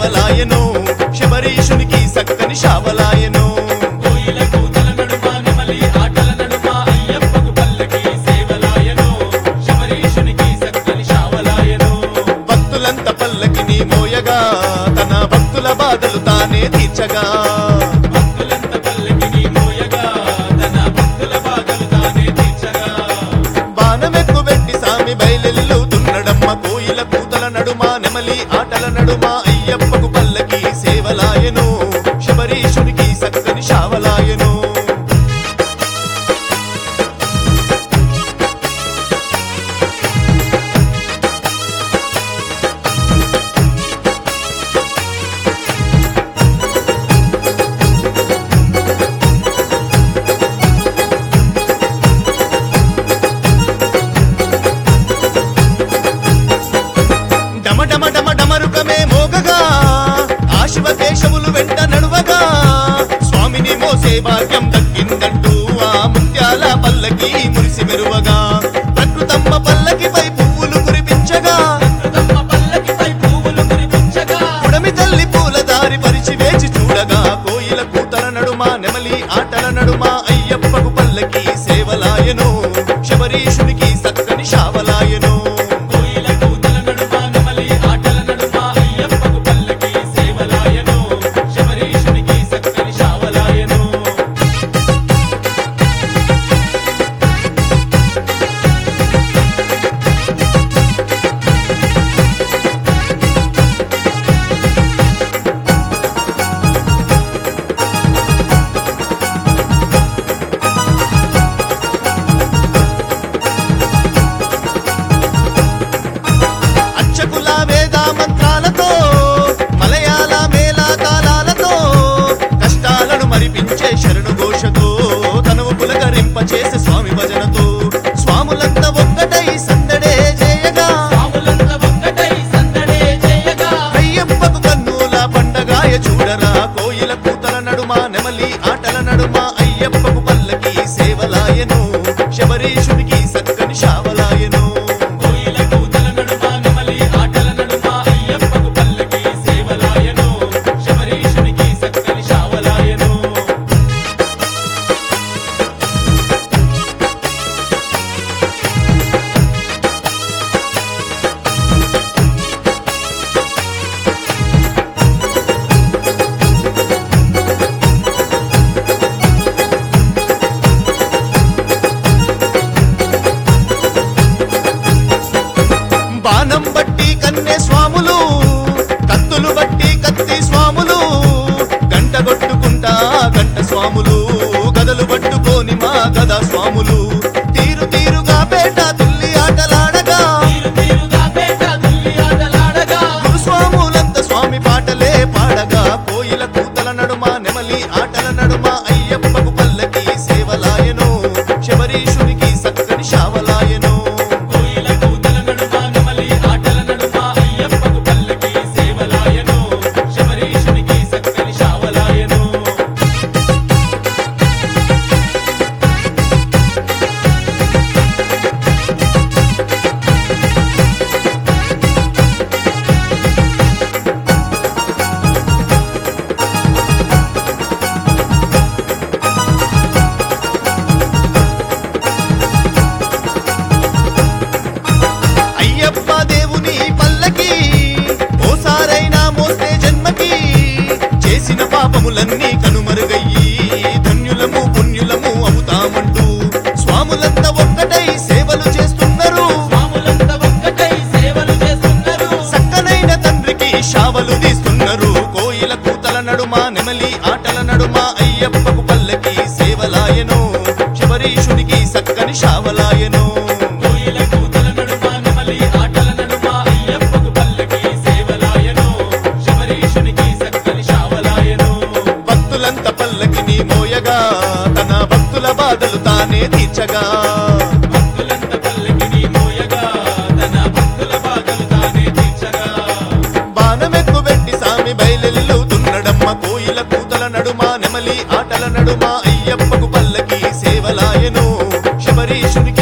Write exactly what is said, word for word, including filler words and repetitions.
సేవలాయను శబరీషునికి సక్కని శావలాయను కోయిల కూతల నడుమ నెమలి ఆటల నడుమ అయ్యప్పకు పల్లకి సేవలాయను శబరీషునికి సక్కని శావలాయను భక్తులంత పల్లకిని మోయగా తన భక్తుల బాధలు తానే తీర్చగా భక్తులంత పల్లకిని మోయగా తన భక్తుల బాధలు తానే తీర్చగా బాణమెక్కు పెట్టి సామి బయలెల్లుతున్నడమ్మ కోయిల కూతల నడుమ నెమలి ఆటల నడుమ అయ్యప్పకు పల్లకి సేవలాయను శబరీషునికి సక్కని శావలాయను డమ డమ డమ డమరుకమే మోగగా ఆ శివకేశవులు వెంట నడువగా స్వామిని మోసే భాగ్యం దక్కిందంటూ ఆ ముత్యాల పల్లకి మురిసి మెరువగా ప్రకృతమ్మ పల్లకిపై పువ్వులు కురిపించగా తమ్మ పల్లకిపై పువ్వులు కురిపించగా పుడమి తల్లి పూల దారి పరిచి వేచి చూడగా కోయిల కూతల నడుమ నెమలి ఆటల నడుమ అయ్యప్పకు పల్లకి సేవలాయను శబరీషునికి సక్కని శావలాయను కోయిల కూతల నడుమ నెమలి ఆటల నడుమ అయ్యప్పకు పల్లకి సేవలాయను శబరీషునికి సక్కని శావలాయను అర్చకుల వేద మంత్రాలతో మలయాళ మేళ తాళాలతో కష్టాలను మరిపించే శరణు ఘోషతో తనువు పులకరింప చేసే స్వామి భజనతో స్వాములంతా ఒక్కటై సందడే చేయగా పాములంత ఒక్కటై సందడే చేయగా అయ్యప్పకు కన్నుల పండగాయ చూడరా కోయిల కూతల నడుమ నెమలి ఆటల నడుమ అయ్యప్పకు పల్లకి సేవలాయను శబరీషునికి సక్కని శావలాయను కోయిల కూతల నడుమ నెమలి ఆటల నడుమ అయ్యప్పకు పల్లకి సేవలాయను శబరీషునికి సక్కని శావలాయను బాణం బట్టి కన్నె స్వాములు కత్తులు బట్టి కత్తి స్వాములు గంట కొట్టుకుంటా గంట స్వాములు గదలు పట్టుకోని మా గదా స్వాములు తీరు తీరుగా పేట తుల్లి ఆటలాడగా తీరు తీరుగా పేట తుల్లి ఆటలాడగా గురుస్వాములంత స్వామి పాటలే పాడగా కోయిల కూతల నడుమ నెమలి ఆటల నడుమ అయ్యప్పకు పల్లకి సేవలాయను శబరీషునికి సక్కని శావలాయను కోయిల కూతల నడుమ నెమలి ఆటల నడుమ అయ్యప్పకు పల్లకి సేవలాయను శబరీషునికి సక్కని శావలాయను అయ్యప్ప దేవుని పల్లకి ఓసారైనా మోస్తే జన్మకి చేసిన పాపములన్నీ కనుమరుగయ్యి ధన్యులము పుణ్యులము అవుతామంటూ స్వాములంతా ఒక్కటై సేవలు చేస్తున్నారు పాములంత ఒక్కటై సేవలు చేస్తున్నారు సక్కనైన తండ్రికి శావలు తీస్తున్నారు కోయిల కూతల నడుమ నెమలి ఆటల నడుమ అయ్యప్పకు పల్లకి సేవలాయను శబరీషునికి సక్కని శావలాయను కోయిల కూతల నడుమ నెమలి ఆటల నడుమ అయ్యప్పకు పల్లకి సేవలాయను శబరీషునికి సక్కని శావలాయను భక్తులంత పల్లకిని మోయగా తన భక్తుల బాధలు తానే తీర్చగా భక్తులంత పల్లకిని మోయగా తన భక్తుల బాధలు తానే తీర్చగా బాణమెక్కు పెట్టి సామి బయలెల్లుతున్నడమ్మ కోయిల కూతల నడుమ నెమలి ఆటల నడుమ అయ్యప్పకు పల్లకి సేవలాయను శబరీషునికి